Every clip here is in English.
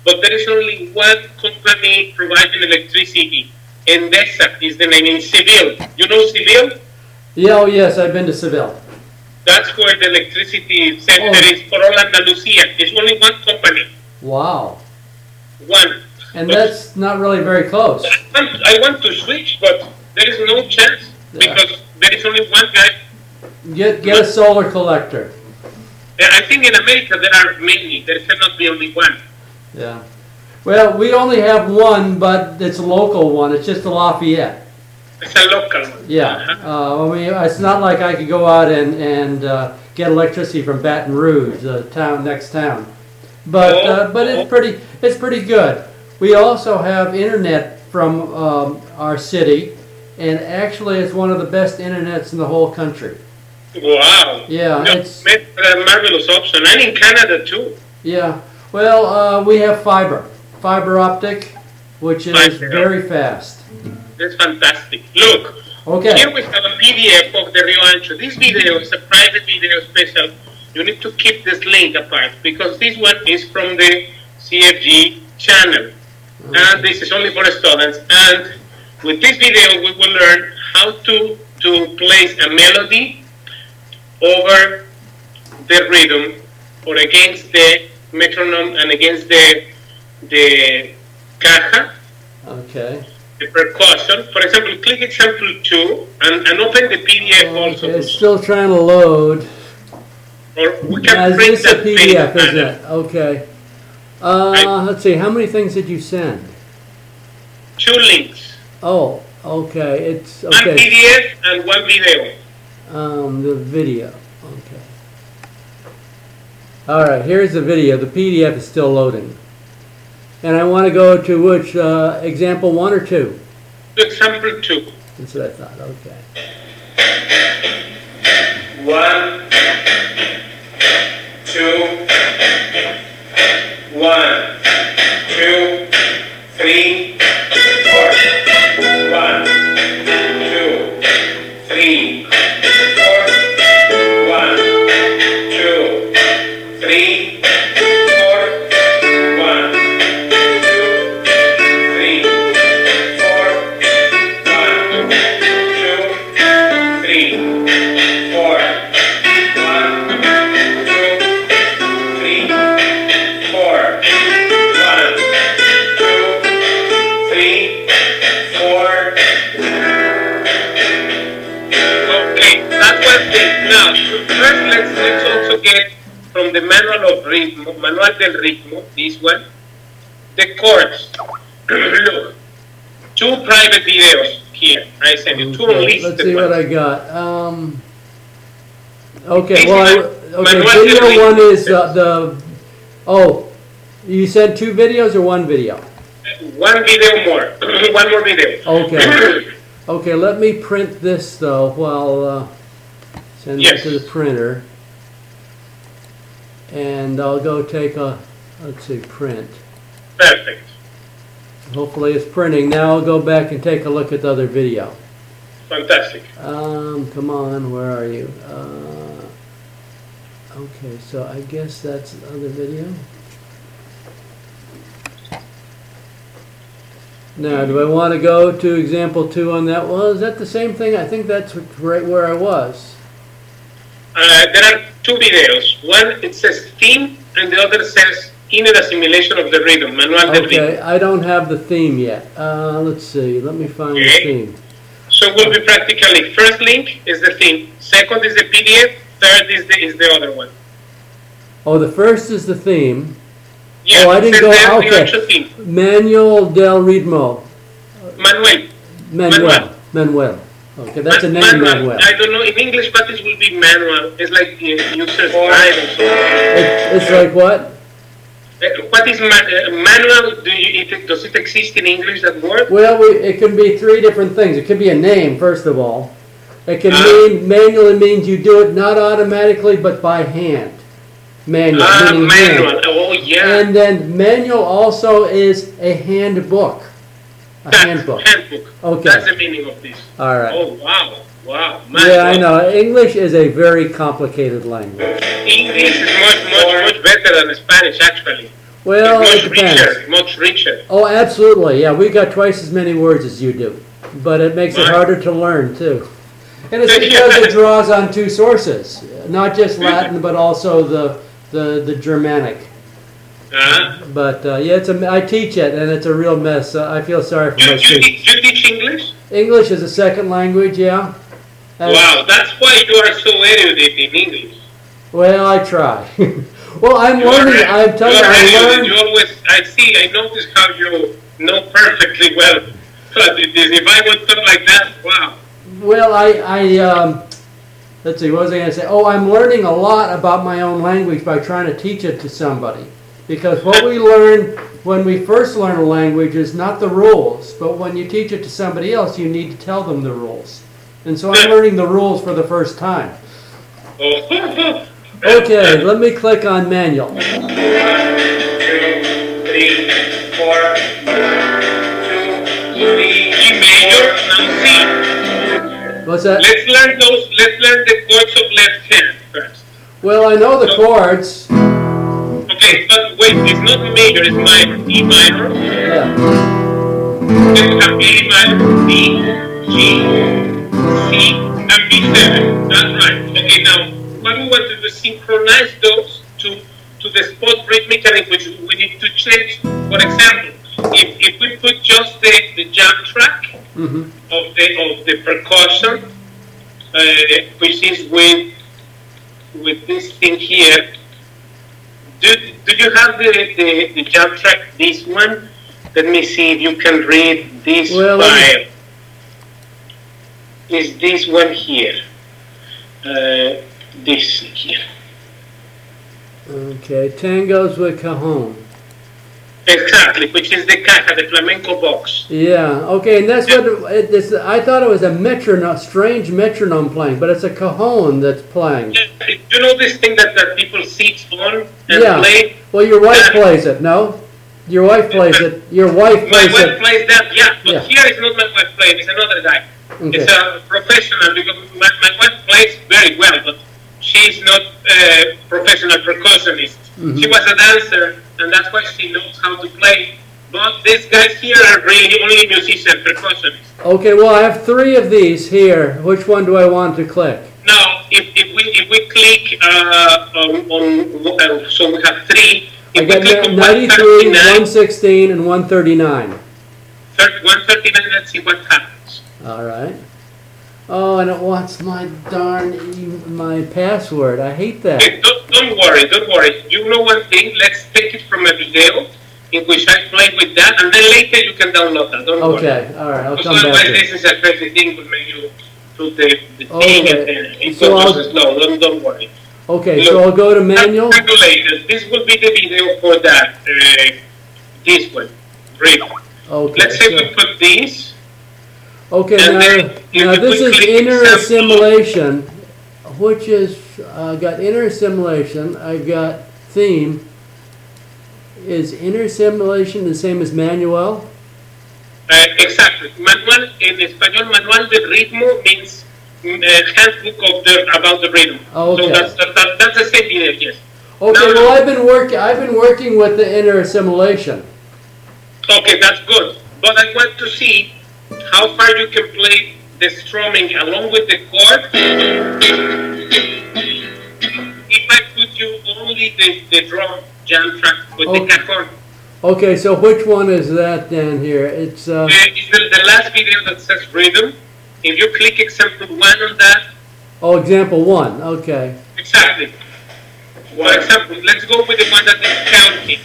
but there is only one company providing electricity. Endesa is the name in Seville. You know Seville? Yeah, oh yes, I've been to Seville. That's where the electricity center is for all Andalusia. There's only one company. Wow. One. And that's not really very close. I want to switch, but there is no chance because there is only one guy. Get a solar collector. I think in America there are many. There cannot be only one. Yeah. Well, we only have one, but it's a local one. It's just a Lafayette. It's a local one. Yeah. I mean, it's not like I could go out and get electricity from Baton Rouge, the town next town. But it's pretty good. We also have internet from our city, and actually it's one of the best internets in the whole country. Wow. Yeah, it's a marvelous option. And in Canada too. Yeah. Well, we have fiber optic, which is very fast. That's fantastic. Look, here we have a PDF of the Rio Ancho. This video is a private video special. You need to keep this link apart because this one is from the CFG channel. And this is only for students. And with this video, we will learn how to place a melody over the rhythm or against the metronome and against the caja. Okay. The percussion. For example, click example 2 and open the PDF also. It's still trying to load. Or we can print that PDF, isn't it? Okay. Let's see. How many things did you send? 2 links. Oh, okay. It's okay. One PDF and one video. The video. Okay. All right. Here's the video. The PDF is still loading. And I want to go to which example 1 or 2? Example 2. That's what I thought. Okay. 1, 2, 1, 2, 3, 4. 1, 2, 3, 4. 1, 2, 3, 4. 1, 2, 3, 4. 1, 2, 3, 4. 1, 2, 3, 4. Now, first let's also get from the manual del ritmo, this one, the chords. Look, 2 private videos here. I sent you 2 unlisted. Let's see what I got. Okay, video 1 is oh, you said 2 videos or 1 video? 1 video more. 1 more video. Okay. Okay, let me print this though while send it to the printer. And I'll go take a, let's see, print. Perfect. Hopefully it's printing. Now I'll go back and take a look at the other video. Fantastic. Come on, where are you? Okay, so I guess that's the other video. Now, do I want to go to example 2 on that? Well, is that the same thing? I think that's right where I was. There are 2 videos. One, it says theme, and the other says inner assimilation of the rhythm, manual del ritmo. Okay, I don't have the theme yet. Let's see. Let me find the theme. So it will be practically first link is the theme, second is the PDF, third is the other one. Oh, the first is the theme. Yeah, oh, I didn't go. Okay. Manuel del Ritmo. Manuel. Okay, that's a name, Manuel. I don't know in English, but this will be manual. It's like user guide or something. It's like what? What is manual? Does it exist in English, that word? Well, it can be 3 different things. It could be a name, first of all. It can mean, manually means you do it not automatically, but by hand. Manual. Manual. Hand. Oh, yeah. And then manual also is a handbook. Handbook. Okay. That's the meaning of this. All right. Oh, wow. Wow. Yeah, I know. English is a very complicated language. English is much better than Spanish, actually. Well, it's it depends. Much richer. Oh, absolutely. Yeah, we got twice as many words as you do, but it makes it harder to learn too. And it's because it draws on two sources, not just Latin, but also the Germanic. But yeah, I teach it, and it's a real mess. I feel sorry for my students. You teach English? English is a second language, yeah. Wow, that's why you are so erudite in English. Well, I try. Well, I'm learning. I'm telling you, I learn. I notice how you know perfectly well. But if I would talk like that, wow. Well, let's see, what was I going to say? Oh, I'm learning a lot about my own language by trying to teach it to somebody. Because what we learn when we first learn a language is not the rules, but when you teach it to somebody else, you need to tell them the rules. And so I'm learning the rules for the first time. Okay, let me click on manual. 1, 2, 3, 4, 2, 3, G major, now C. What's that? Let's learn the chords of left hand first. Well, I know the chords. Okay, but wait, it's not major, it's minor. E minor. Yeah. Then we have A minor, B, G, C, and B7. That's right. Okay, now what we want to do is synchronize those to the spot rhythmically, which we need to change. For example, if we put just the jam track of the percussion, which is with this thing here. Do you have the jam track? This one. Let me see if you can read this file. Is this one here? This here. Okay, tangos with cajon. Exactly, which is the caja, the flamenco box. Yeah, okay, and that's what it is. I thought it was a metronome, strange metronome playing, but it's a cajon that's playing. You know this thing that people sit on and play? Well, your wife plays it, no? Your wife plays it. Your wife plays it. My wife plays that, yeah. But here it's not my wife playing, it's another guy. Okay. It's a professional, because my wife plays very well, but she's not a professional percussionist. She was a dancer, and that's why she knows how to play. But these guys here are really only musicians, percussionists. Okay, well, I have 3 of these here. Which one do I want to click? Now, if we click on so we have 3. I got 93, 116, and 139. 139, let's see what happens. All right. Oh, and it wants my my password. I hate that. Okay, don't worry. You know one thing? Let's take it from a video in which I play with that, and then later you can download that. Don't worry. Okay, all right. I'll come back. Otherwise, this is a crazy thing will make you do the thing, and it goes slow. Don't worry. Okay, look, so I'll go to manual. This will be the video for that. This one. Great. Okay. Let's say we put this. Okay, now this is inner assimilation, which is, I've got inner assimilation, I've got theme. Is inner assimilation the same as manual? Exactly. Manual, in español, manual de ritmo means handbook about the rhythm. Okay. So that's the same idea, yes. Okay, now, well, I've been working with the inner assimilation. Okay, that's good. But I want to see how far you can play the strumming along with the chord. If I put you only the drum jam track with the cajon. Okay, so which one is that then here? It's the last video that says rhythm. If you click example 1 on that. Oh, example 1, okay. Exactly. For example, let's go with the one that is counting.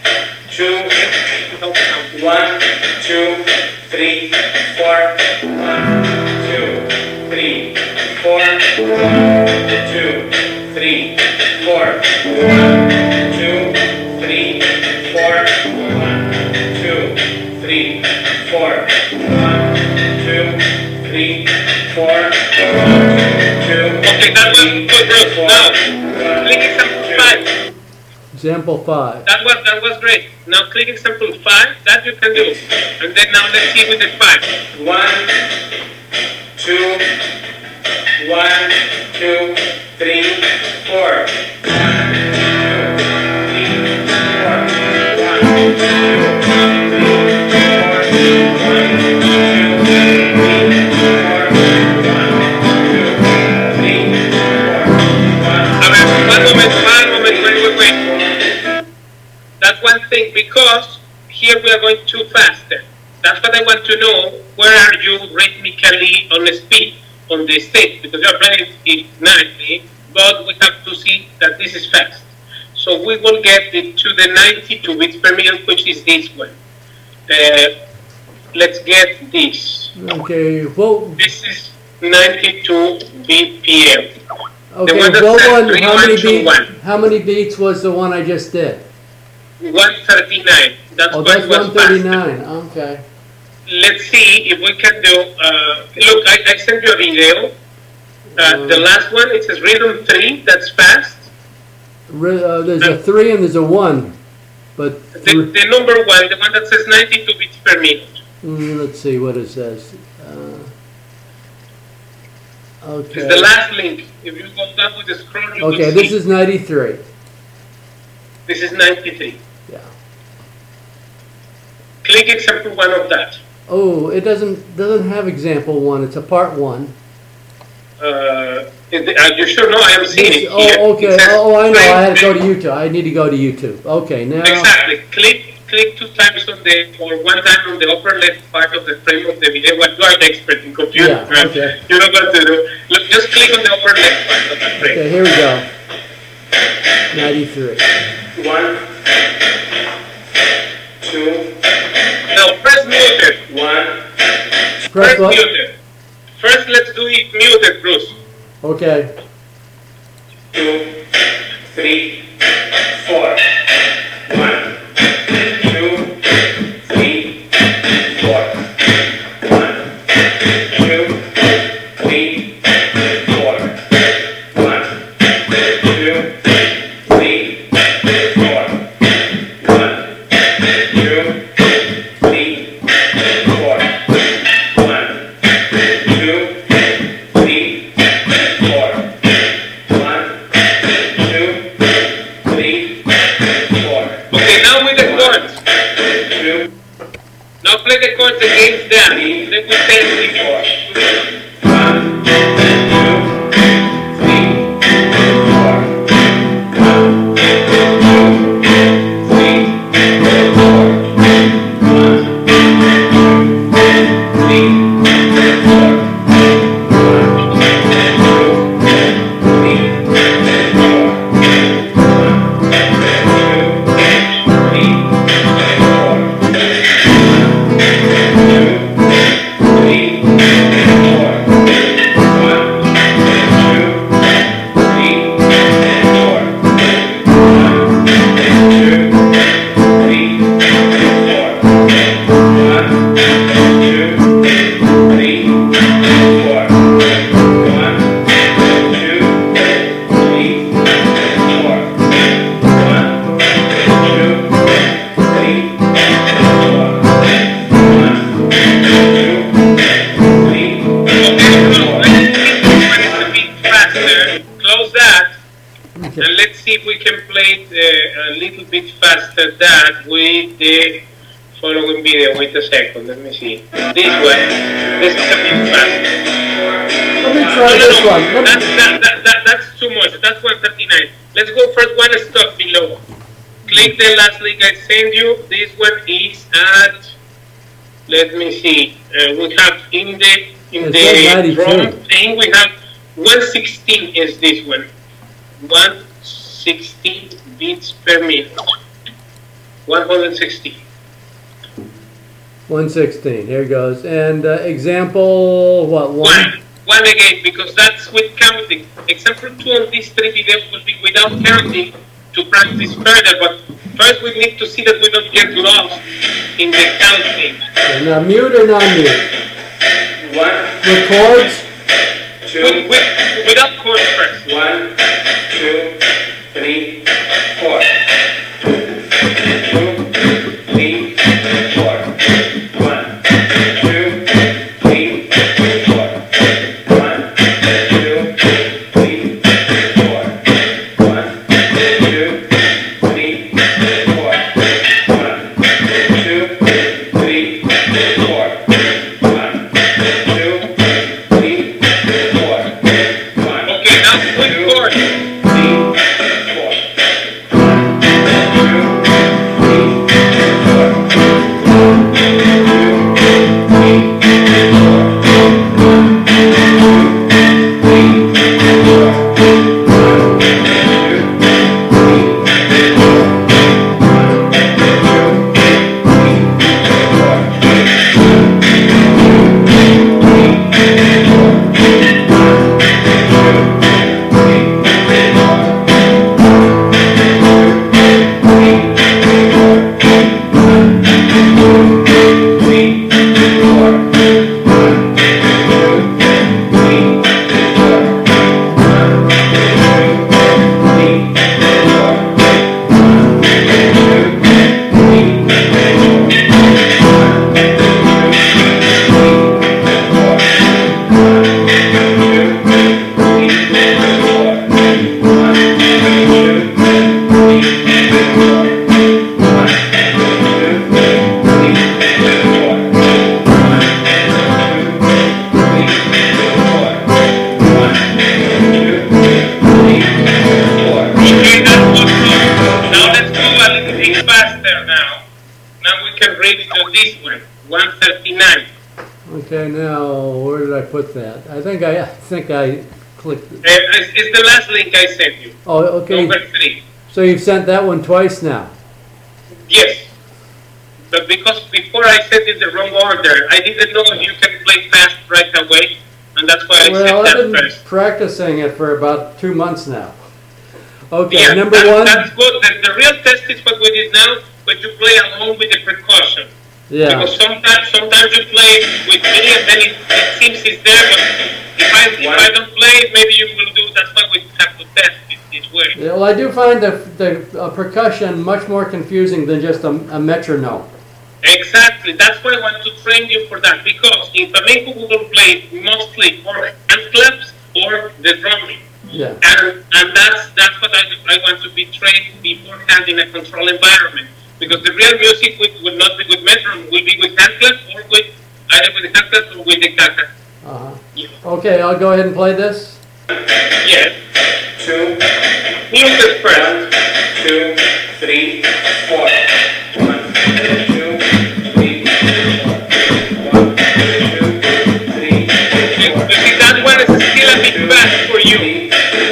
1, 2, 3, 4. 1, 2, 3, 4. 1, 2, 3, 4. 1, 2, 3, 4. 1, 2, 3, 4. 1, 2, 3, 4. 1, 2. Okay, that was good. Now, click example 5. Example 5. That was great. Now click example 5. That you can do. And then now let's see with the 5. 1, 2, 1, 2, 3, 4. 1, 2, 3, 4. 1, because here we are going too faster. That's what I want to know. Where are you rhythmically on the speed, on the state? Because you're playing it nicely, but we have to see that this is fast. So we will get it to the 92 beats per minute, which is this one. Let's get this. Okay, well, this is 92 BPM. Okay, how many beats was the one I just did? 139. That's that's 139. Okay. Let's see if we can do. Look, I sent you a video. The last one, it says rhythm 3. That's fast. There's a 3 and there's a 1, but the number 1, the one that says 92 beats per minute. Let's see what it says. Okay. It's the last link. If you go down with the scroll, you okay, this is 93. This is 93. Yeah. Click example 1 of that. Oh, it doesn't have example 1. It's a part 1. Are you sure? No, I am seeing it here. Oh, okay. Oh, I know. I had to go to YouTube. I need to go to YouTube. Okay, now. Exactly. Click 2 times on the, or 1 time on the upper left part of the frame of the video. Well, you are the expert in computers, yeah, right? Okay. You know what to do. Look, just click on the upper left part of the frame. Okay, here we go. 93. 1, 2. Now press muted. 1. Press what? Muted. First, let's do it muted, Bruce. Okay. 2, 3, 4. 1. 2nd. Let me see. This one. This is a bit fast. Let me try this one. That's too much. That's 139. Let's go first one stop below. Click the last link I sent you. This one is at. Let me see. We have in the drum thing we have 116 is this one. 116 beats per minute. 160. 116. Here goes. And example what? One again, because that's with counting. Example 2 on these 3 videos will be without counting to practice further. But first we need to see that we don't get lost in the counting. Okay, now mute or non-mute? 1. With chords? 2. Without chords first. 1, 2, 3, 4. 2, 3, 4. 1, 2, 3, 4. 1, 2, 3, 4. 1, 2, 3, 4. 1, 2, 3, 4. 1, 2, 3, 4. 1. Okay, now with chords. 3, 4. 1, and we can read it on this one, 139. Okay, now where did I put that? I think I clicked it. It's the last link I sent you. Oh, okay. Number 3. So you've sent that one twice now? Yes. But because before I sent it the wrong order, I didn't know you can play fast right away, and that's why I sent that I've been first. practicing it for about 2 months now. Okay, Yeah, number one. That's good. The real test is what we did now, but you play along with the precaution. Yeah. Because sometimes you play with me and then it seems it's there, but if I don't play it, maybe you will do. That's why we have to test it this way. Yeah, well, I do find the percussion much more confusing than just a metronome. Exactly. That's why I want to train you for that. Because in flamenco we will play mostly or hand claps or the drumming. Yeah. And that's what I want to be trained beforehand in a controlled environment. Because the real music would not be with metronome, will be with hand clap or with either with the hand clap or with the caca. Yeah. Okay, I'll go ahead and play this. Yes. 2. Music first. 1, 2, 3, 4. 1, 2, 3, 4. 1, 2, 3, 4. You see, that one is still a bit fast for you.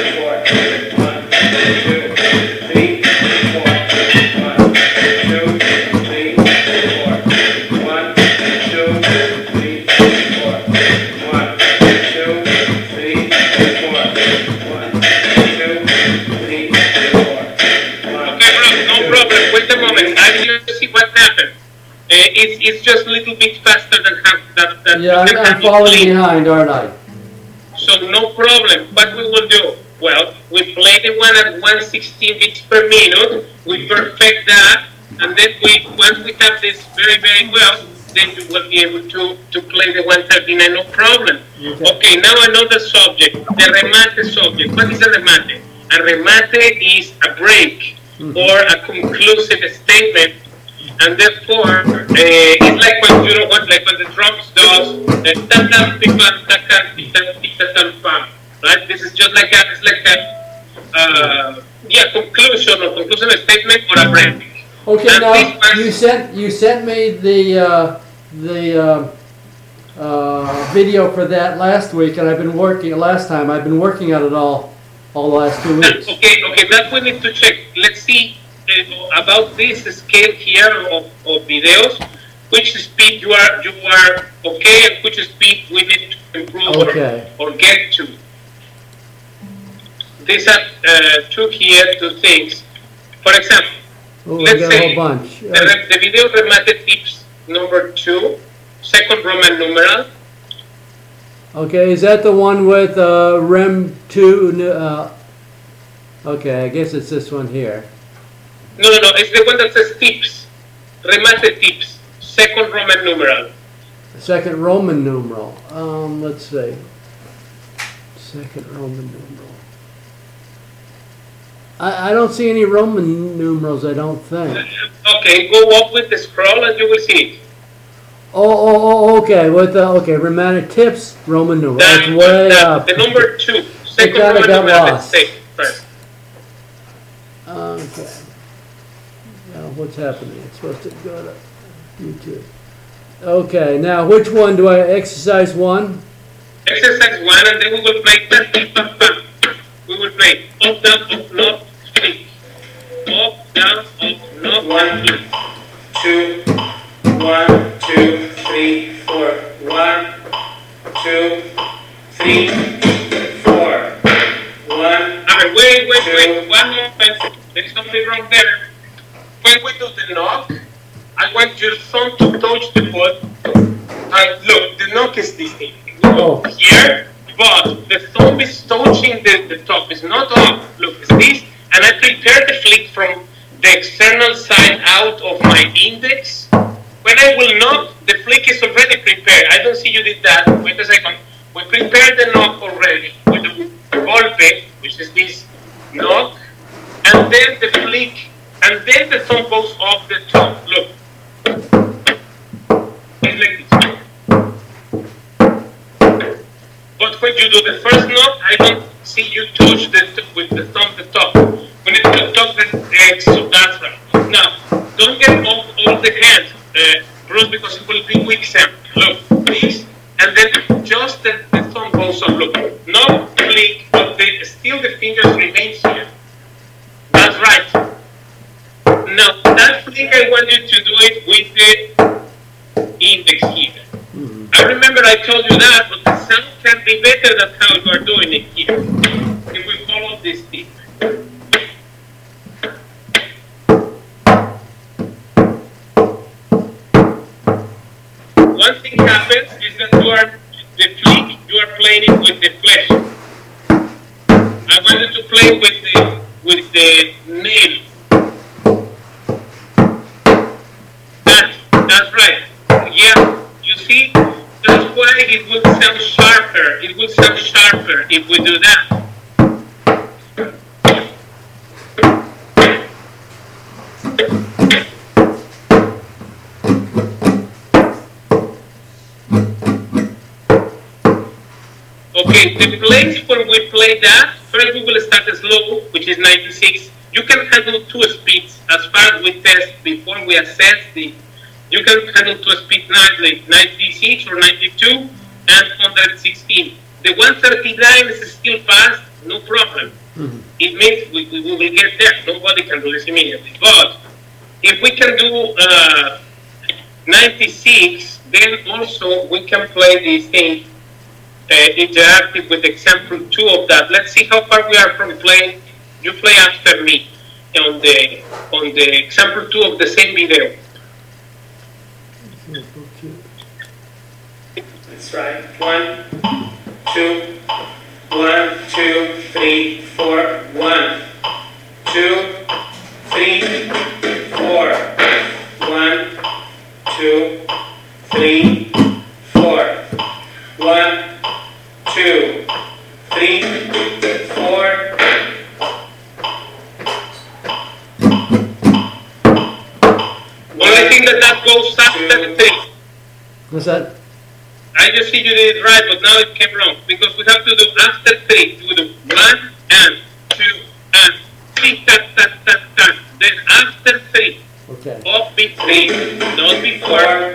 1, 2, 3, 4. 1, 2, 3, 4. 1, 2, 3, 4. 1, 2, 3, 4. 1, 2, 3, 4. Okay, bro, no problem. Wait a moment. I will see what happens. It's just a little bit faster than that. Yeah, I'm falling behind, aren't I? So no problem. What we will do? Well, we play the one at 116 beats per minute. We perfect that, and then once we have this very, very well, then you will be able to play the 139, no problem. Okay, now another subject, the remate subject. What is a remate? A remate is a break or a conclusive statement, and therefore it's like when you know what, like when the drums does right? This is just like a conclusion or conclusive statement or a break. Okay, and now you sent me the video for that last week, and I've been working on it all the last 2 weeks. Okay, that we need to check. Let's see about this scale here of videos. Which speed you are okay, and which speed we need to improve or get to. These are two things. For example, let's say the video remate tips number 2, second Roman numeral. Okay, is that the one with Rem 2? Okay, I guess it's this one here. No, it's the one that says tips. Remate tips, second Roman numeral. Second Roman numeral. Let's see. Second Roman numeral. I don't see any Roman numerals, I don't think. Okay, go up with the scroll and you will see it. Okay. Okay, romantic tips, Roman numeral. That's way up. The number 2, second Roman numeral. Let's say first. Okay. Now, what's happening? It's supposed to go to YouTube. Okay, now which one do I, exercise 1? Exercise 1, and then we will play we will play up, down, up, north, split. Up, down, up, north, 1, 2, 1, 2, 3, 4. 1, 2, 3, 4. 1. Wait. 1 moment. There is something wrong there. When we do the knock, I want your thumb to touch the foot. And look, the knock is this thing. Here, but the thumb is touching the top. It's not up. Look, it's this. And I prepare the flick from the external side out of my index. When I will knock, the flick is already prepared. I don't see you did that. Wait a second. We prepared the knock already with the golpe, which is this knock, and then the flick, and then the thumb goes off the top. Look. It's like this. But when you do the first knock, I don't see you touch with the thumb the top. We need to touch the edge, so that's right. Now, don't get all the hands. Bruce, because it will be weak sound. Look, please, and then just the thumb goes on. Look, no click, but still the fingers remain here. That's right. Now, that flick, I want you to do it with the index here. I remember I told you that, but the sound can be better than how you are doing it here. If we follow this tip. One thing happens is that the flick, you are playing it with the flesh. I want you to play with the nail. That's right. Yeah, you see, that's why it will sound sharper. It will sound sharper if we do that. Okay, the place where we play that, first we will start slow, which is 96. You can handle 2 speeds as far as we test before we assess the. You can handle 2 speeds nicely, 96 or 92 and 116. The 139 is still fast, no problem. It means we will get there. Nobody can do this immediately. But if we can do 96, then also we can play this thing interactive with example 2 of that. Let's see how far we are from playing. You play after me on the example 2 of the same video. That's right. 1, 2, 1, 2, 3, 4. 1, 2, 3, 4. 1, 2, 3, 4. 1, 2, 3, 4. Well, I think that goes after 3. What's that? I just see you did it right, but now it came wrong. Because we have to do after 3. We do 1 and 2 and 3, ta, ta, ta, ta. Then after 3. Okay. Up be 3, not before.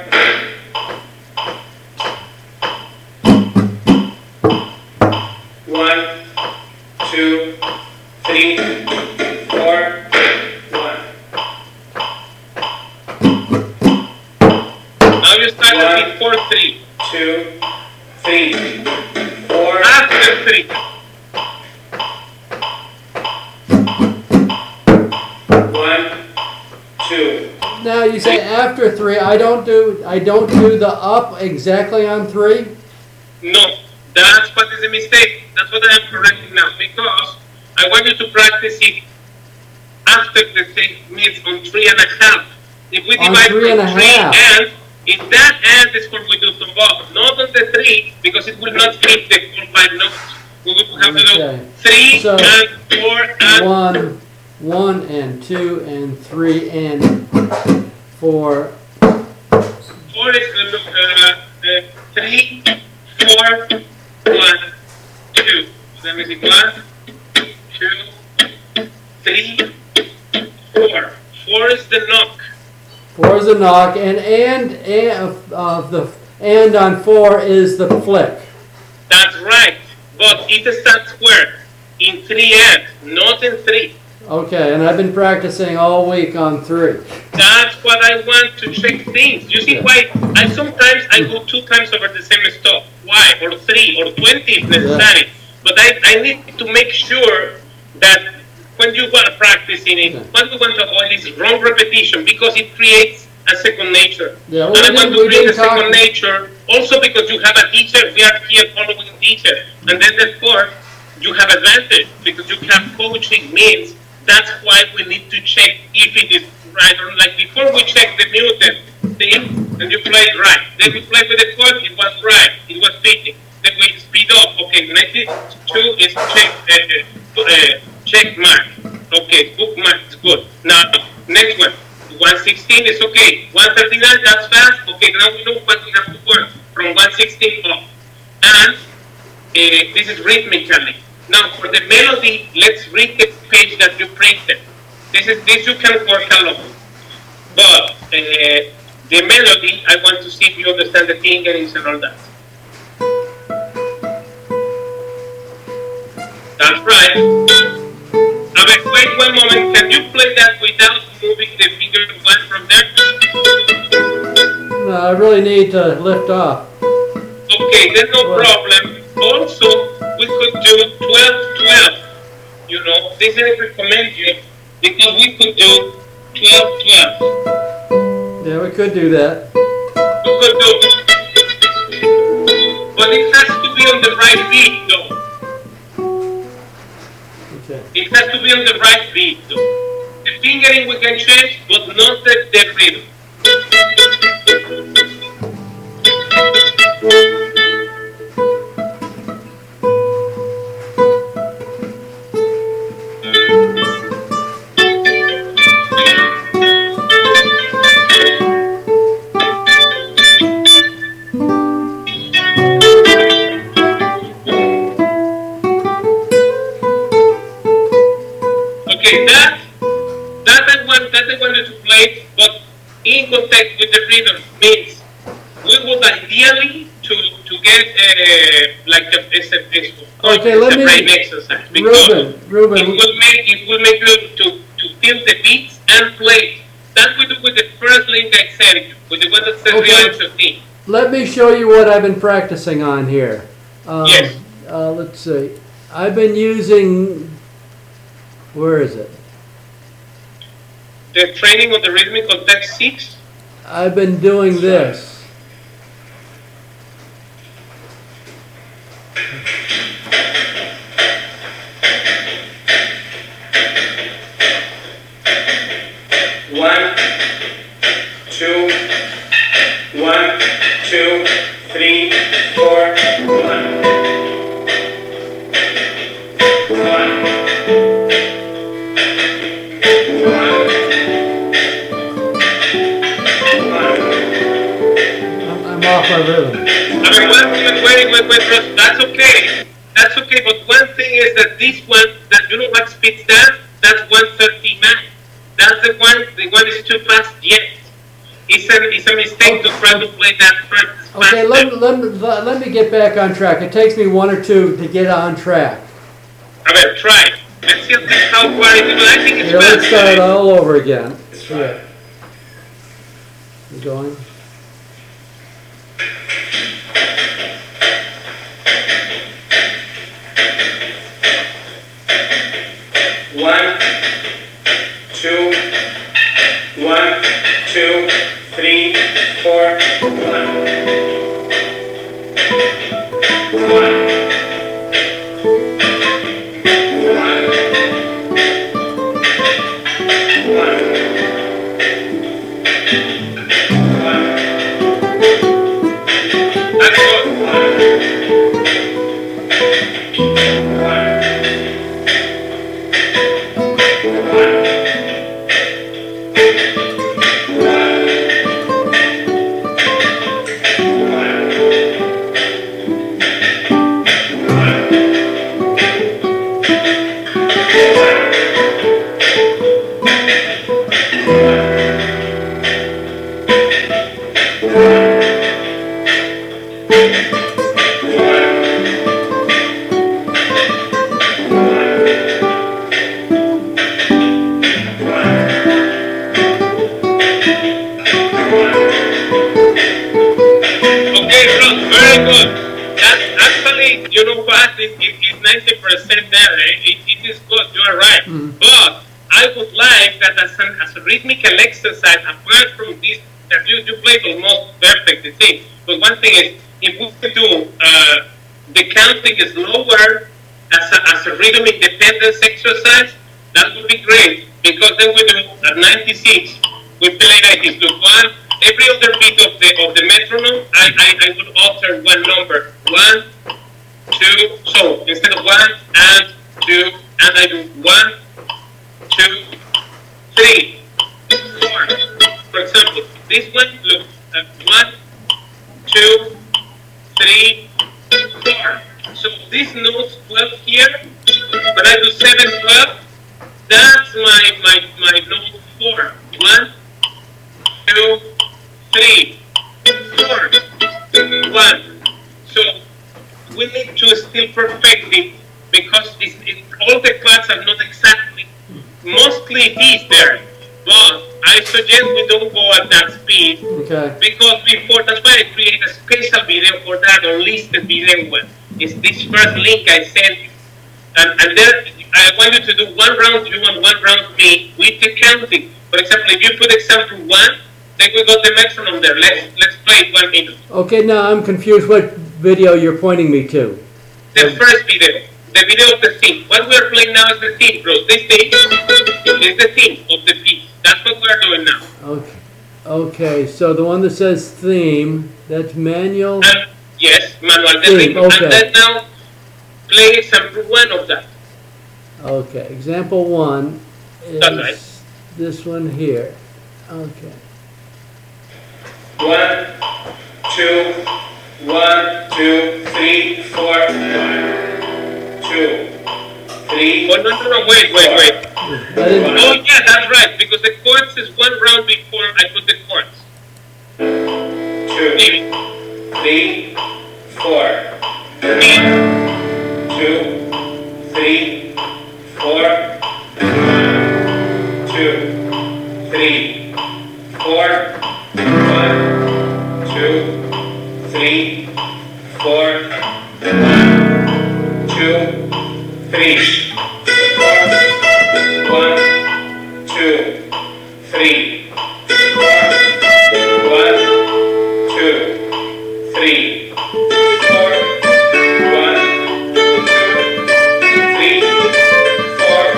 1, 2, 3, 4. 1. Now you start before 3. 2, 3, 4. After 3. 1, 2. Now you say after 3. I don't do the up exactly on 3. No, that's what is a mistake. That's what I am correcting now, because I want you to practice it after the 3 minutes on 3.5. If we divide from 3 and in that end is what we do from both, not on the 3, because it will not fit the full 5 notes. We will have to do 3 so and 4 and 1 and 2 and 3 and 4. 4 is 3, 4, 1, 2. Let me see. 1, 2, 3, 4. 4 is the knock. 4 is the knock, and on 4 is the flick. That's right, but it starts where? In 3 and, not in 3. Okay, and I've been practicing all week on 3. That's what I want to check things. You see why sometimes I go 2 times over the same stuff. Why? Or 3 or 20 if necessary. Yeah. But I need to make sure that when you are practicing it, what we want to avoid is wrong repetition, because it creates a second nature. Yeah, and I want to create a second nature also because you have a teacher. We are here following teacher. And then therefore, you have advantage because you have coaching means. That's why we need to check if it is right or like before we check the muted thing and you play it right. Then we play with the chord, it was right, it was fitting. Then we speed up. Okay, 92 is check mark. Okay, bookmark is good. Now, next one. 116 is okay. 139, that's fast. Okay, now we know what we have to work from 116 up. And this is rhythmically. Now, for the melody, let's read the page that you printed. This you can work alone. But the melody, I want to see if you understand the fingerings and all that. That's right. Wait one moment. Can you play that without moving the finger one from there? No, I really need to lift off. Okay, there's no problem. Also, we could do 12-12. You know, this I recommend you because we could do 12-12. Yeah, we could do that. We could do. But it has to be on the right beat, though. Okay. It has to be on the right beat, though. The fingering we can change, but not the rhythm. In contact with the rhythm means we would ideally to get like a brain exercise because Ruben, it will make you to feel the beats and play. That we do with the first link I sent you, with the one that says Real 15. Let me show you what I've been practicing on here. Yes. Let's see. I've been using. Where is it? The training of the rhythmical text 6. I've been doing this. One, two, 1, 2, 3, 4, 1. Off my rhythm. Wait, that's okay. That's okay, but one thing is that this one, that you know what speeds that? That's 139. That's the one is too fast yet. It's a mistake to try to play that first. Okay, let me get back on track. It takes me 1 or 2 to get on track. I mean, try. Let's see how far it is. I think it's fast. Let's start all over again. Yeah. You going? One, two, 1, 2, 3, 4, 1. Rhythmical exercise, apart from this, that you played almost perfect the thing. But one thing is, if we do the counting is lower as a rhythm independence exercise, that would be great. Because then we do at 96, we play like this. Look, one, every other beat of the metronome, I would alter one number. 1, 2, so instead of 1 and 2, and I do 1, 2, 3. For example, this one, look, 1, 2, 3, 4. So this note 12 here, when I do 7, 12, that's my note 4. 1, 2, 3, 4, 1. So we need to still perfect it because all the parts are not exactly, mostly it is there. But I suggest we don't go at that speed because that's why I create a special video for that unlisted video. It's this first link I sent you. And then I want you to do one round you and one round me with the counting. For example, if you put example 1, then we got the metronome there. Let's play it 1 minute. Okay, now I'm confused what video you're pointing me to. The first video. The video of the theme. What we're playing now is the theme, bro. This thing is the theme of the piece. That's what we're doing now. Okay. Okay, so the one that says theme, that's manual? Yes, manual. Theme, okay. And then now play example 1 of that. Okay, example 1 is that's right. This one here. Okay. 1, 2, 1, 2, 3, 4, 1, 2, 3. Oh, no, wait. Oh, yeah, that's right, because the chords is 1 round before I put the chords. 2, 3, 4. 2, 3, 4. 1, 2, 3, 4. 1, 2, 3, 4. 1, 2, 3, 4. 1, 2, 3, 4. 1, 2, 3, 4. 1, 2, 3, 4.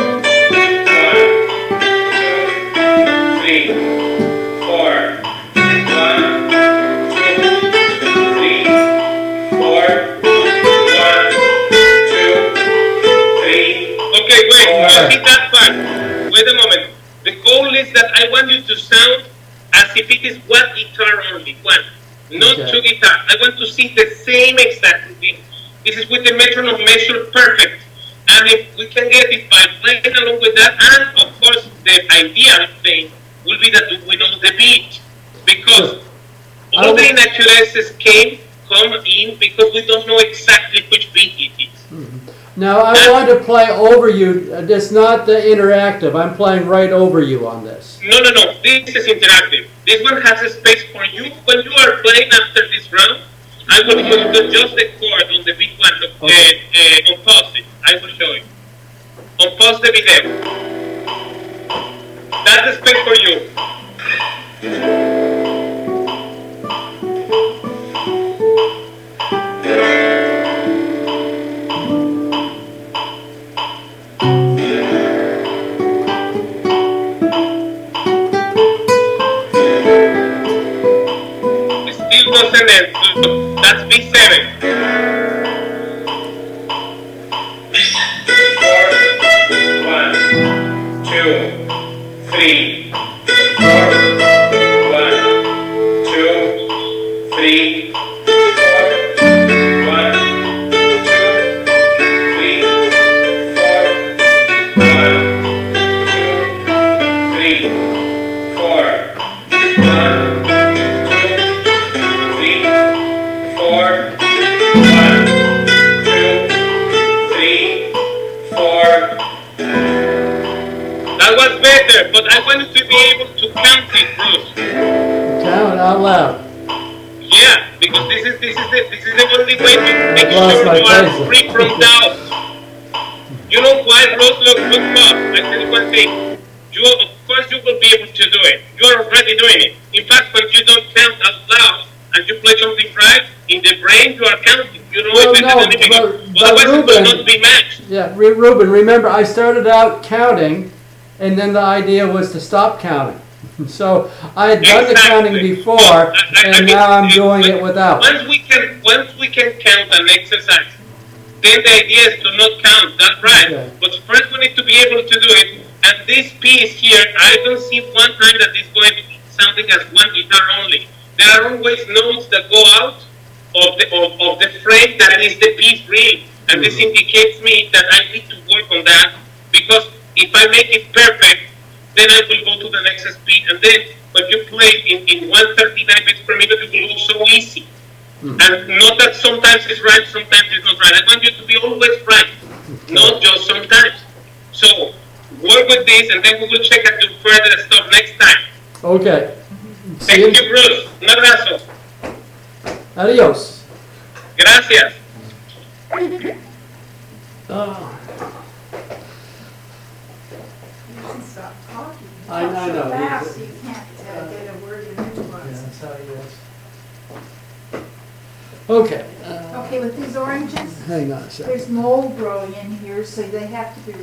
1, 2, 3, 4. 1, 2, 3, 4. 1, 2, 3. Okay, wait. You see that part? Wait a moment. The goal is that I want you to sound as if it is 1 guitar only. 1. Not 2 guitars. I want to see the same exact thing. This is with the metronome measured perfect. And if we can get it by playing along with that, and of course the ideal thing will be that we know the beat. Because all the innaturalities come in because we don't know exactly which beat it is. Now I want to play over you. It's not the interactive. I'm playing right over you on this. No. This is interactive. This one has a space for you. When you are playing after this round, I will show you just the chord on the beat 1. On pause it. I will show you. On pause the video. That's the space for you. That's B7. 4, 1, 2, 3, 4. 1, 2, 3, 4. 1, 2, 3, 4. 1, 2, 3, 4. 1, 4, 1, 2, 3, 4. That was better, but I wanted to be able to count it, Bruce. Count out loud. Yeah, because this is the only way to make sure you are free from doubt. You know why, Bruce? Look, I tell you one thing. Of course you will be able to do it. You are already doing it. In fact, when you don't count out loud and you play something right, in the brain you are counting. You know it better than anything. Otherwise it will not be matched. Yeah, Ruben, remember I started out counting and then the idea was to stop counting. So I had done the counting before and now I'm doing it without. Once we can count and exercise, then the idea is to not count, that's right. Okay. But first we need to be able to do it. And this piece here, I don't see one time that it's going to be something as 1 guitar only. There are always notes that go out of the frame that is the piece really. And this indicates me that I need to work on that, because if I make it perfect, then I will go to the next speed, and then but you play in 139 bits per minute, it will go so easy. And not that sometimes it's right, sometimes it's not right. I want you to be always right, not just sometimes. So work with this, and then we will check and do further stuff next time. Okay. Thank you, Bruce. Un abrazo. Adios. Gracias. Stop talking. I know. So fast, you can't get a word in edgewise. That's how he is. Okay. Okay, with these oranges, Hang on a second. there's mold growing in here, so they have to be